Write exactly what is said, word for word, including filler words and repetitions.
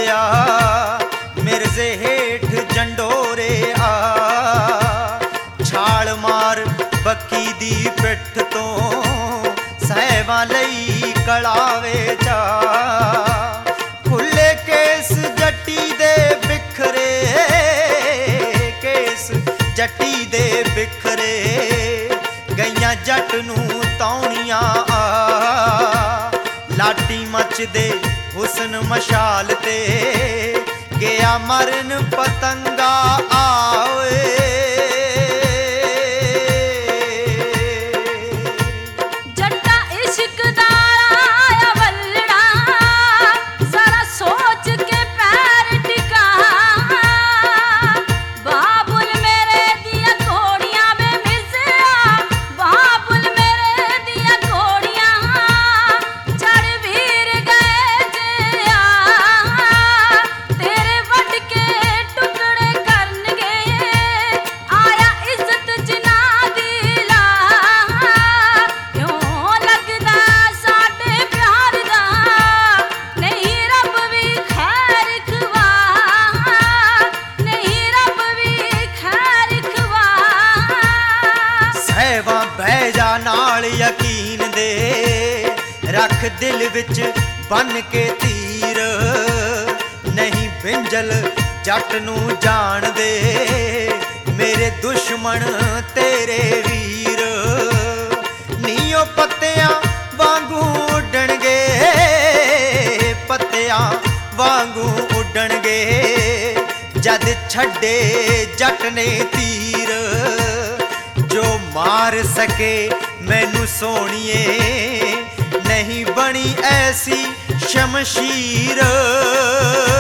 ਆ ਮਿਰਜ਼ੇ ਹੇਠ ਜੰਡੋਰੇ ਆ ਛਾਲ ਮਾਰ ਬੱਕੀ ਦੀ ਪਿੱਠ ਤੋਂ ਸਾਹਿਬਾਂ ਲਈ ਕਲਾਵੇ ਚਾ ਖੁੱਲੇ ਕੇਸ ਜੱਟੀ ਦੇ ਬਿਖਰੇ ਕੇਸ ਜੱਟੀ ਦੇ ਬਿਖਰੇ ਗਈਆਂ ਜੱਟ ਨੂੰ ਤੌਣੀਆਂ ਆ ਲਾਟੀ ਮੱਚਦੇ ਹੁਸਨ ਮਸ਼ਾਲ ਤੇ ਗਿਆ ਮਰਨ ਪਤੰਗਾ ਆਵੇ ਨਾਲ ਯਕੀਨ ਦੇ ਰੱਖ ਦਿਲ ਵਿੱਚ ਬੰਨ ਕੇ ਤੀਰ ਨਹੀਂ ਬਿੰਜਲ ਜੱਟ ਨੂੰ ਜਾਣਦੇ ਮੇਰੇ ਦੁਸ਼ਮਣ ਤੇਰੇ ਵੀਰ ਨੀਓ ਪੱਤਿਆਂ ਵਾਂਗੂ ਉੱਡਣਗੇ ਪੱਤਿਆਂ ਵਾਂਗੂ ਉੱਡਣਗੇ ਜਦ ਛੱਡੇ ਜੱਟ ਨੇ ਤੀਰ ਜੋ ਮਾਰ ਸਕੇ ਮੈਨੂੰ ਸੋਹਣੀਏ ਨਹੀਂ ਬਣੀ ਐਸੀ ਸ਼ਮਸ਼ੀਰ।